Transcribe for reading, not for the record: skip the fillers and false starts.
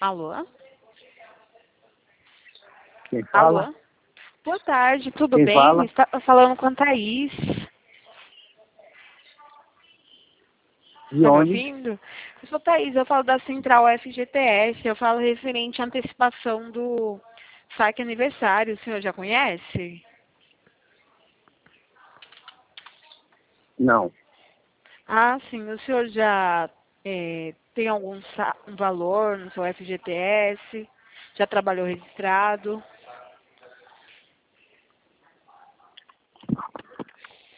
Alô? Quem fala? Alô? Boa tarde, tudo Quem bem? fala? Está falando com a Thaís. De Tá me onde? ouvindo? Eu sou Thaís, eu falo da Central FGTS, eu falo referente à antecipação do saque aniversário. O senhor já conhece? Não. Ah, sim. O senhor já tem algum um valor no seu FGTS? Já trabalhou registrado?